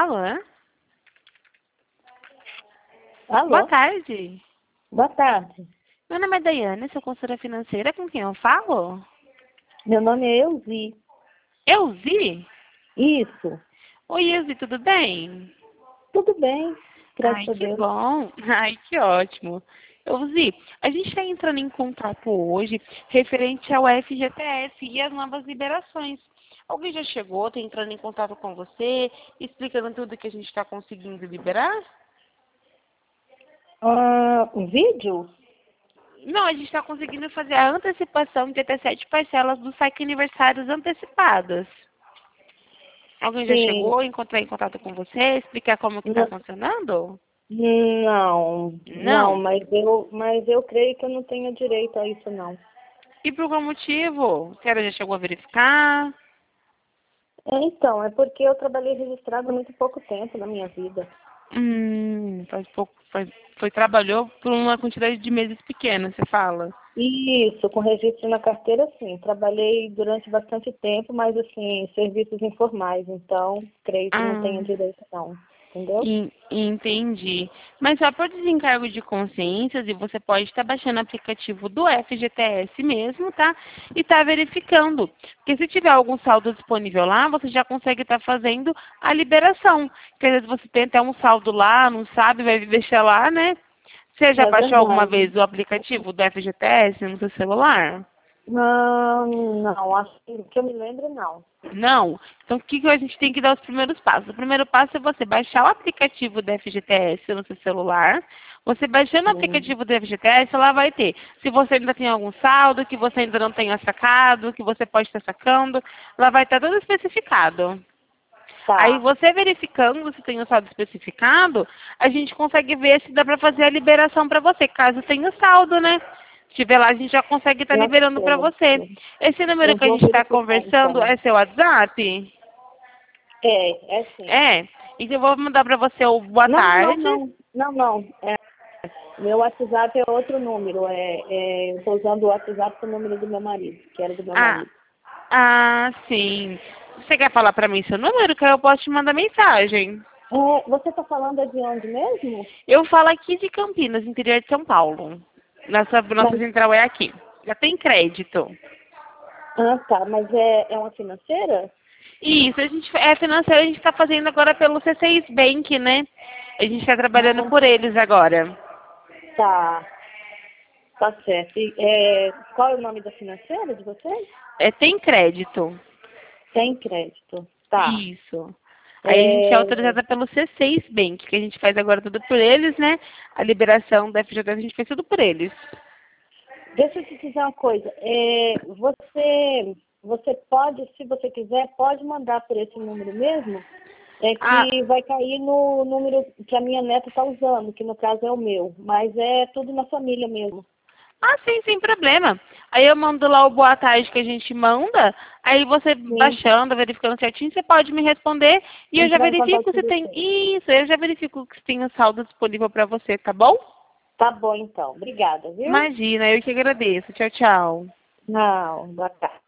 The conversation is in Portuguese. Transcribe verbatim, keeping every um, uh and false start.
fala? Alô? Boa tarde. Boa tarde. Meu nome é Daiane, sou consultora financeira. Com quem eu falo? Meu nome é Elzi. Elzi? Isso. Oi, Elzi, tudo bem? Tudo bem, Ai, graças a que Deus. bom. Ai, que ótimo. Elzi, a gente está entrando em contato hoje referente ao F G T S e as novas liberações. Alguém já chegou, está entrando em contato com você, explicando tudo que a gente está conseguindo liberar? Ah, um vídeo? Não, a gente está conseguindo fazer a antecipação de até sete parcelas dos saque aniversários antecipadas. Alguém já Sim. chegou, encontrar em contato com você, explicar como que está N- funcionando? Não, não, Não. mas eu, mas eu creio que eu não tenho direito a isso, não. E por qual motivo? A senhora já chegou a verificar? É, então, é porque eu trabalhei registrado há muito pouco tempo na minha vida. Hum, faz pouco, faz, foi, trabalhou por uma quantidade de meses pequena, você fala? Isso, com registro na carteira, sim. Trabalhei durante bastante tempo, mas, assim, serviços informais. Então, creio que não tenho Ah, direito, não. Entendeu? en- entendi. Mas só por desencargo de consciências, e você pode estar baixando o aplicativo do F G T S mesmo, tá? E tá verificando. Porque se tiver algum saldo disponível lá, você já consegue estar fazendo a liberação. Porque às vezes você tem até um saldo lá, não sabe, vai deixar lá, né? Você já É baixou alguma verdade. vez o aplicativo do F G T S no seu celular? Não, não, acho que que eu me lembro, não. Não? Então, o que, que a gente tem que dar os primeiros passos? O primeiro passo é você baixar o aplicativo do F G T S no seu celular. Você baixando o Sim. aplicativo do F G T S, lá vai ter. Se você ainda tem algum saldo, que você ainda não tenha sacado, que você pode estar sacando, lá vai estar tudo especificado. Aí Tá, você verificando se tem o saldo especificado, a gente consegue ver se dá para fazer a liberação para você, caso tenha saldo, né? Se tiver lá, a gente já consegue estar tá liberando para você. certo. Esse número Eu que a vou gente está verificar, conversando então. é seu WhatsApp? É, é sim. É. Então eu vou mandar para você o boa Não, não, tarde. não. Não, não. É, meu WhatsApp é outro número. É, é, eu estou usando o WhatsApp com o número do meu marido, que era do meu Ah, marido. ah, sim. Você quer falar para mim seu número, que aí eu posso te mandar mensagem. É, você está falando de onde mesmo? Eu falo aqui de Campinas, interior de São Paulo. Nossa, nossa Mas, central é aqui. Já tem crédito. ah, tá. Mas é, é uma financeira? Isso, a gente é financeiro, a gente está fazendo agora pelo C seis Bank, né? A gente está trabalhando Ah, por eles agora. tá. Tá certo. E, é, qual é o nome da financeira de vocês? É, tem crédito. Tem crédito. Tá. Isso. Aí a gente é É, autorizada pelo C seis Bank, que a gente faz agora tudo por eles, né? A liberação da F G T S a gente faz tudo por eles. deixa eu te dizer uma coisa. É, você, você pode, se você quiser, pode mandar por esse número mesmo, é Ah, que vai cair no número que a minha neta está usando, que no caso é o meu. Mas é tudo na família mesmo. ah, sim, sem problema. Aí eu mando lá o boa tarde que a gente manda, aí você Sim, baixando, verificando certinho, você pode me responder e eu já entrar em contato verifico com se tem. você. Isso, eu já verifico se tem o saldo disponível para você, tá bom? Tá bom, então. Obrigada, viu? Imagina, eu que agradeço. Tchau, tchau. Não, boa tarde.